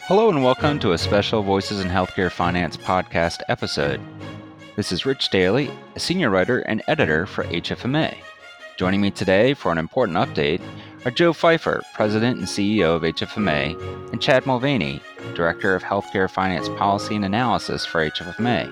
Hello and welcome to a special Voices in Healthcare Finance podcast episode. This is Rich Daly, a senior writer and editor for HFMA. Joining me today for an important update are Joe Pfeiffer, President and CEO of HFMA, and Chad Mulvaney, Director of Healthcare Finance Policy and Analysis for HFMA.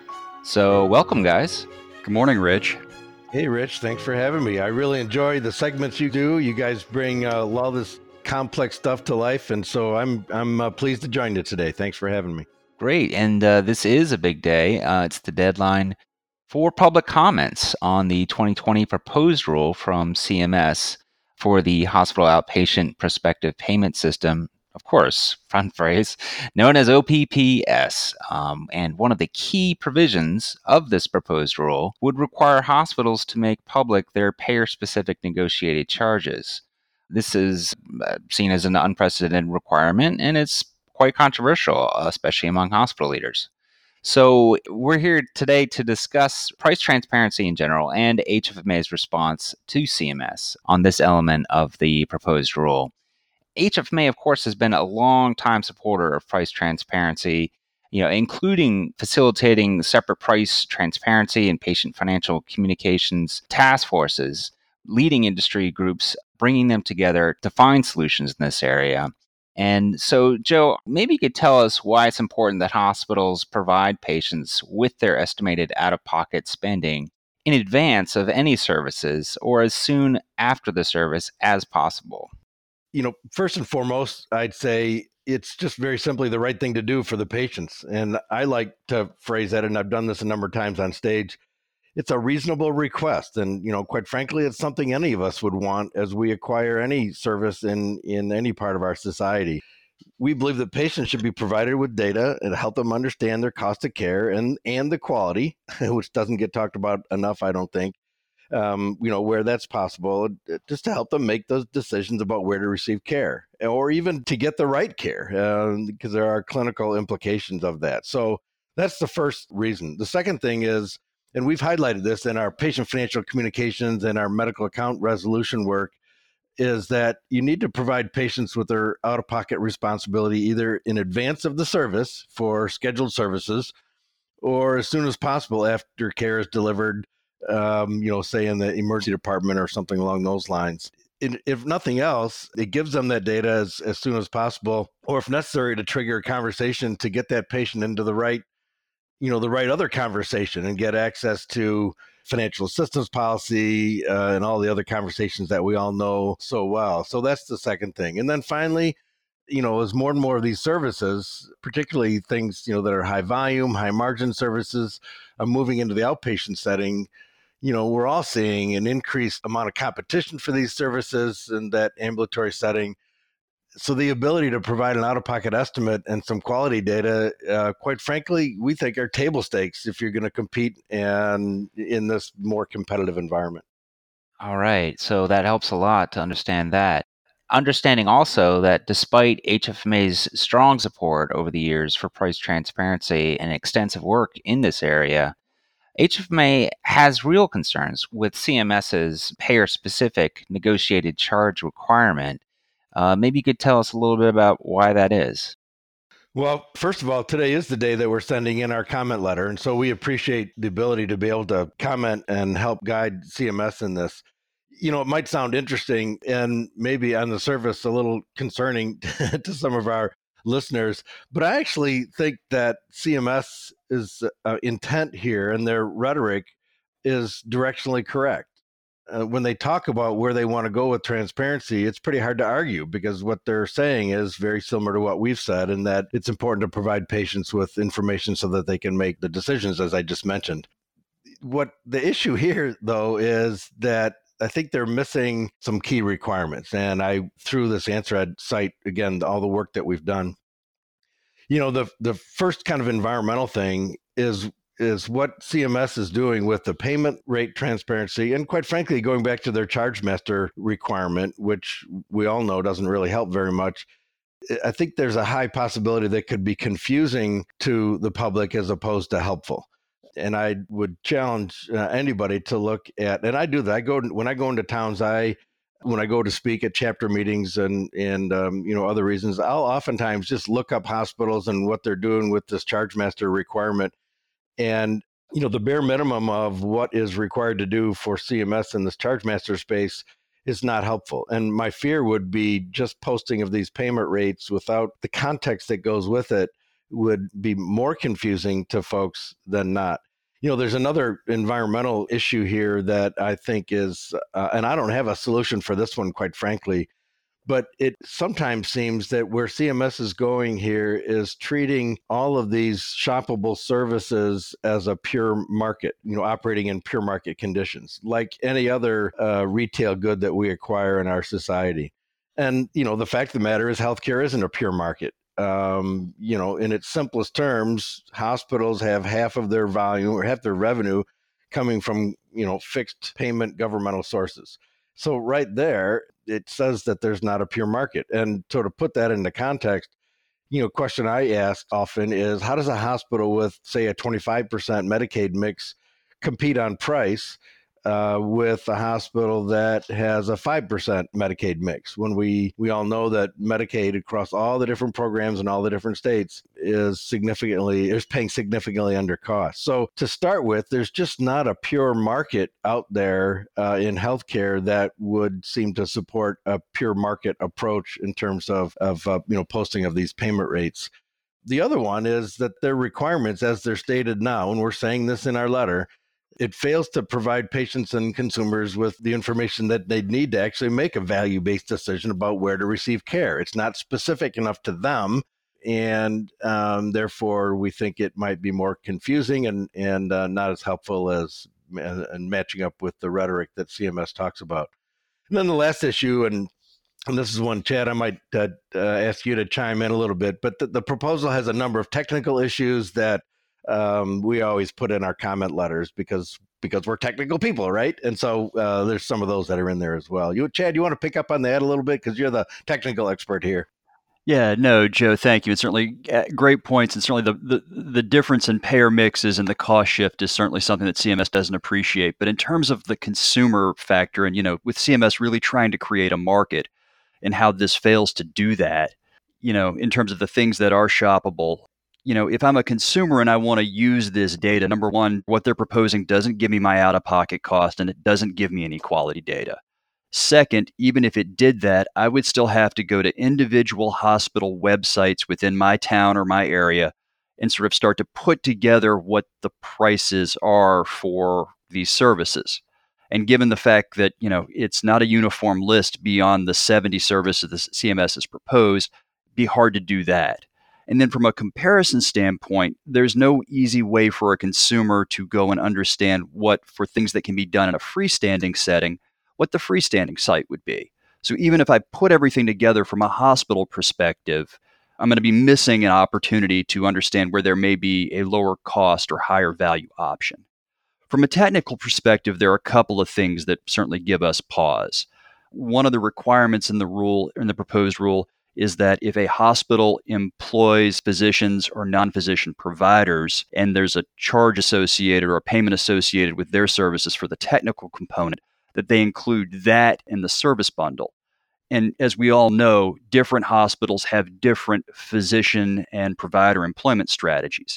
So, welcome, guys. Good morning, Rich. Hey, Rich. Thanks for having me. I really enjoy the segments you do. You guys bring all this complex stuff to life, and so I'm pleased to join you today. Thanks for having me. Great, and this is a big day. It's the deadline for public comments on the 2020 proposed rule from CMS for the hospital outpatient prospective payment system, of course, fun phrase, known as OPPS. And one of the key provisions of this proposed rule would require hospitals to make public their payer-specific negotiated charges. This is seen as an unprecedented requirement, and it's quite controversial, especially among hospital leaders. So we're here today to discuss price transparency in general and HFMA's response to CMS on this element of the proposed rule. HFMA, of course, has been a long-time supporter of price transparency, including facilitating separate price transparency and patient financial communications task forces, leading industry groups, bringing them together to find solutions in this area. And so, Joe, maybe you could tell us why it's important that hospitals provide patients with their estimated out-of-pocket spending in advance of any services or as soon after the service as possible. First and foremost, I'd say it's just very simply the right thing to do for the patients. And I like to phrase that, and I've done this a number of times on stage. It's a reasonable request. And, quite frankly, it's something any of us would want as we acquire any service in any part of our society. We believe that patients should be provided with data and help them understand their cost of care and the quality, which doesn't get talked about enough, I don't think, where that's possible, just to help them make those decisions about where to receive care or even to get the right care, because there are clinical implications of that. So that's the first reason. The second thing is, and we've highlighted this in our patient financial communications and our medical account resolution work, is that you need to provide patients with their out-of-pocket responsibility either in advance of the service for scheduled services or as soon as possible after care is delivered, say in the emergency department or something along those lines. If nothing else, it gives them that data as soon as possible, or if necessary, to trigger a conversation to get that patient into the right other conversation and get access to financial assistance policy and all the other conversations that we all know so well. So that's the second thing. And then finally, as more and more of these services, particularly things, that are high volume, high margin services, are moving into the outpatient setting, we're all seeing an increased amount of competition for these services in that ambulatory setting. So the ability to provide an out-of-pocket estimate and some quality data, quite frankly, we think are table stakes if you're going to compete in this more competitive environment. All right. So that helps a lot to understand that. Understanding also that despite HFMA's strong support over the years for price transparency and extensive work in this area, HFMA has real concerns with CMS's payer-specific negotiated charge requirement. Maybe you could tell us a little bit about why that is. Well, first of all, today is the day that we're sending in our comment letter. And so we appreciate the ability to be able to comment and help guide CMS in this. It might sound interesting and maybe on the surface a little concerning to some of our listeners, but I actually think that CMS is intent here and their rhetoric is directionally correct. When they talk about where they want to go with transparency, it's pretty hard to argue because what they're saying is very similar to what we've said, and that it's important to provide patients with information so that they can make the decisions, as I just mentioned. What the issue here, though, is that I think they're missing some key requirements. And through this answer, I'd cite, again, all the work that we've done. The first kind of environmental thing is what CMS is doing with the payment rate transparency, and quite frankly, going back to their charge master requirement, which we all know doesn't really help very much. I think there's a high possibility that could be confusing to the public as opposed to helpful. And I would challenge anybody to look at, and I do that. When I go into towns, I when I go to speak at chapter meetings and other reasons, I'll oftentimes just look up hospitals and what they're doing with this charge master requirement. And the bare minimum of what is required to do for CMS in this charge master space is not helpful. And my fear would be just posting of these payment rates without the context that goes with it would be more confusing to folks than not. There's another environmental issue here that I think is, and I don't have a solution for this one, quite frankly, but it sometimes seems that where CMS is going here is treating all of these shoppable services as a pure market, operating in pure market conditions, like any other retail good that we acquire in our society. And, the fact of the matter is healthcare isn't a pure market. In its simplest terms, hospitals have half of their volume or half their revenue coming from, fixed payment governmental sources. So right there, it says that there's not a pure market. And so to put that into context, question I ask often is, how does a hospital with, say, a 25% Medicaid mix compete on price with a hospital that has a 5% Medicaid mix, when we all know that Medicaid across all the different programs in all the different states is paying significantly under cost. So to start with, there's just not a pure market out there in healthcare that would seem to support a pure market approach in terms of posting of these payment rates. The other one is that their requirements, as they're stated now, and we're saying this in our letter, it fails to provide patients and consumers with the information that they need to actually make a value-based decision about where to receive care. It's not specific enough to them, and therefore we think it might be more confusing and not as helpful as and matching up with the rhetoric that CMS talks about. And then the last issue, and this is one, Chad, I might ask you to chime in a little bit, but the proposal has a number of technical issues that we always put in our comment letters because we're technical people, right? And so there's some of those that are in there as well. Chad, you want to pick up on that a little bit because you're the technical expert here? Yeah, no, Joe, thank you. It's certainly great points, and certainly the difference in payer mixes and the cost shift is certainly something that CMS doesn't appreciate. But in terms of the consumer factor, and with CMS really trying to create a market and how this fails to do that, in terms of the things that are shoppable. If I'm a consumer and I want to use this data, number one, what they're proposing doesn't give me my out-of-pocket cost, and it doesn't give me any quality data. Second, even if it did that, I would still have to go to individual hospital websites within my town or my area and sort of start to put together what the prices are for these services. And given the fact that, it's not a uniform list beyond the 70 services the CMS has proposed, it'd be hard to do that. And then from a comparison standpoint, there's no easy way for a consumer to go and understand for things that can be done in a freestanding setting, what the freestanding site would be. So even if I put everything together from a hospital perspective, I'm going to be missing an opportunity to understand where there may be a lower cost or higher value option. From a technical perspective, there are a couple of things that certainly give us pause. One of the requirements in the proposed rule is that if a hospital employs physicians or non-physician providers, and there's a charge associated or a payment associated with their services for the technical component, that they include that in the service bundle. And as we all know, different hospitals have different physician and provider employment strategies.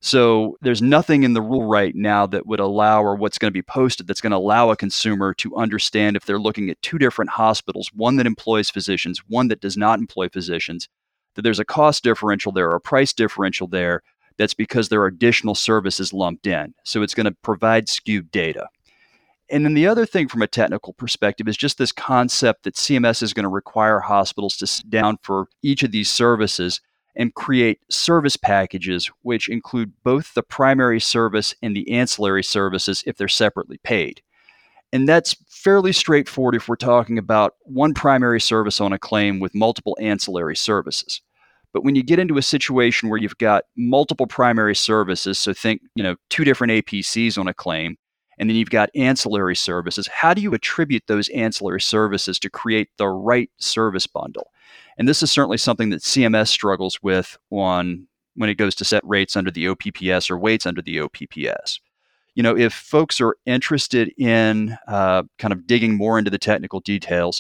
So there's nothing in the rule right now that would allow, or what's going to be posted, that's going to allow a consumer to understand if they're looking at two different hospitals, one that employs physicians, one that does not employ physicians, that there's a cost differential there or a price differential there. That's because there are additional services lumped in. So it's going to provide skewed data. And then the other thing from a technical perspective is just this concept that CMS is going to require hospitals to sit down for each of these services and create service packages which include both the primary service and the ancillary services if they're separately paid. And that's fairly straightforward if we're talking about one primary service on a claim with multiple ancillary services. But when you get into a situation where you've got multiple primary services, so think, two different APCs on a claim, and then you've got ancillary services, how do you attribute those ancillary services to create the right service bundle? And this is certainly something that CMS struggles with when it goes to set rates under the OPPS or weights under the OPPS. If folks are interested in kind of digging more into the technical details,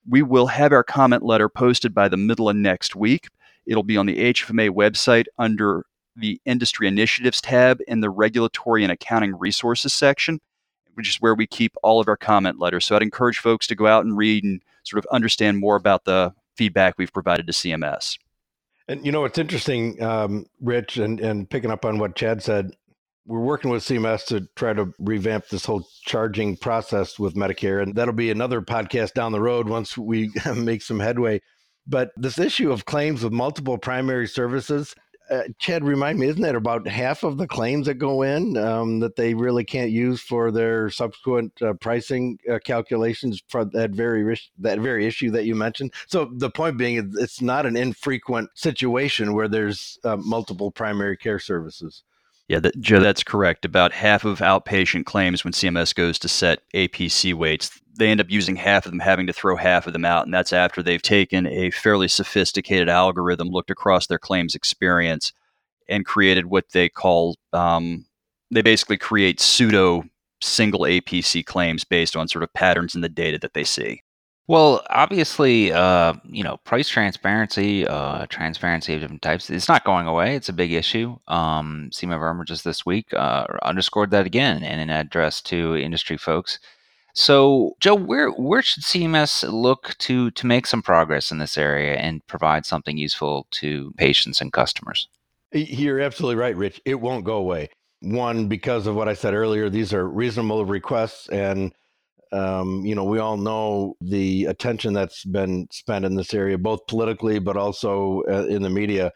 We will have our comment letter posted by the middle of next week. It'll be on the HFMA website under the Industry Initiatives tab in the Regulatory and Accounting Resources section, which is where we keep all of our comment letters. So I'd encourage folks to go out and read and sort of understand more about the feedback we've provided to CMS. And it's interesting, Rich, and picking up on what Chad said, we're working with CMS to try to revamp this whole charging process with Medicare. And that'll be another podcast down the road once we make some headway. But this issue of claims with multiple primary services, Chad, remind me, isn't that about half of the claims that go in that they really can't use for their subsequent pricing calculations for that very issue that you mentioned? So the point being, it's not an infrequent situation where there's multiple primary care services. Yeah, Joe, that's correct. About half of outpatient claims when CMS goes to set APC weights, they end up using half of them, having to throw half of them out. And that's after they've taken a fairly sophisticated algorithm, looked across their claims experience, and created what they call, they basically create pseudo single APC claims based on sort of patterns in the data that they see. Well, obviously, price transparency, transparency of different types, it's not going away. It's a big issue. Seema Verma just this week underscored that again in an address to industry folks. So, Joe, where should CMS look to make some progress in this area and provide something useful to patients and customers? You're absolutely right, Rich. It won't go away. One, because of what I said earlier, these are reasonable requests, and we all know the attention that's been spent in this area, both politically, but also in the media.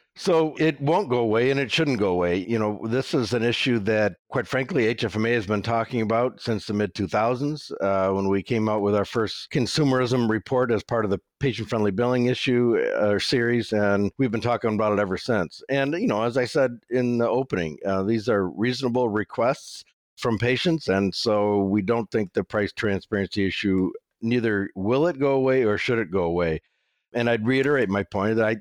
So it won't go away, and it shouldn't go away. This is an issue that, quite frankly, HFMA has been talking about since the mid-2000s when we came out with our first consumerism report as part of the patient-friendly billing issue series, and we've been talking about it ever since. And, as I said in the opening, these are reasonable requests from patients, and so we don't think the price transparency issue, neither will it go away or should it go away. And I'd reiterate my point that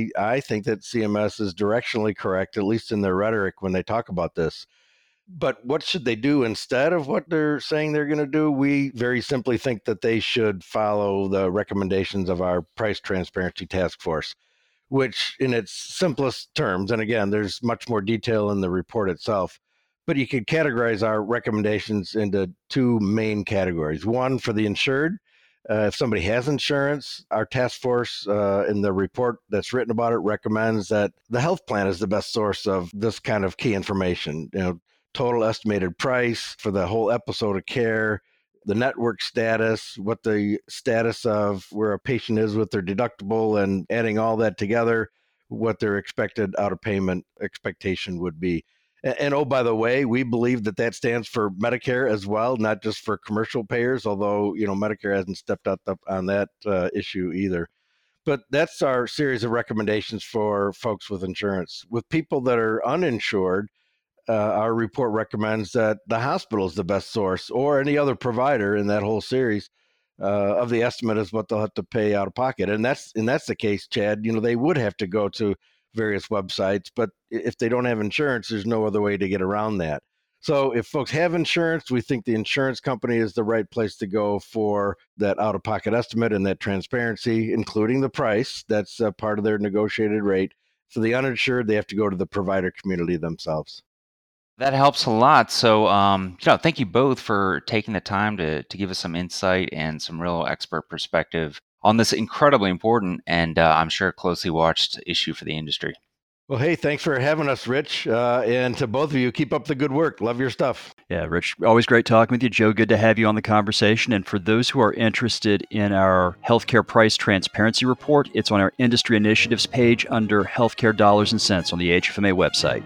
I think that CMS is directionally correct, at least in their rhetoric when they talk about this. But what should they do instead of what they're saying they're going to do? We very simply think that they should follow the recommendations of our price transparency task force, which in its simplest terms, and again, there's much more detail in the report itself, but you could categorize our recommendations into two main categories. One, for the insured. If somebody has insurance, our task force in the report that's written about it recommends that the health plan is the best source of this kind of key information. Total estimated price for the whole episode of care, the network status, what the status of where a patient is with their deductible, and adding all that together, what their expected out-of-payment expectation would be. And oh, by the way, we believe that stands for Medicare as well, not just for commercial payers, although, Medicare hasn't stepped up on that issue either. But that's our series of recommendations for folks with insurance. With people that are uninsured, our report recommends that the hospital is the best source, or any other provider in that whole series of the estimate is what they'll have to pay out of pocket. And that's the case, Chad. They would have to go to various websites, but if they don't have insurance, there's no other way to get around that. So if folks have insurance, we think the insurance company is the right place to go for that out-of-pocket estimate and that transparency, including the price. That's part of their negotiated rate. For the uninsured, they have to go to the provider community themselves. That helps a lot. So, thank you both for taking the time to give us some insight and some real expert perspective on this incredibly important and I'm sure closely watched issue for the industry. Well, hey, thanks for having us, Rich. And to both of you, keep up the good work. Love your stuff. Yeah, Rich, always great talking with you. Joe, good to have you on the conversation. And for those who are interested in our healthcare price transparency report, it's on our industry initiatives page under healthcare dollars and cents on the HFMA website.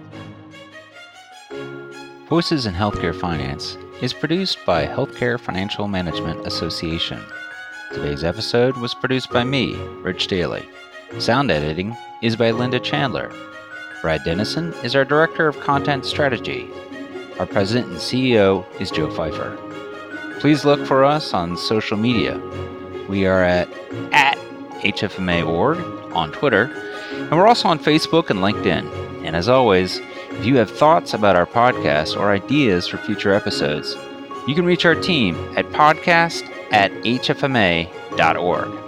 Voices in Healthcare Finance is produced by Healthcare Financial Management Association. Today's episode was produced by me, Rich Daly. Sound editing is by Linda Chandler. Brad Dennison is our Director of Content Strategy. Our President and CEO is Joe Pfeiffer. Please look for us on social media. We are at HFMA.org on Twitter, and we're also on Facebook and LinkedIn. And as always, if you have thoughts about our podcast or ideas for future episodes, you can reach our team at podcast hfma.org.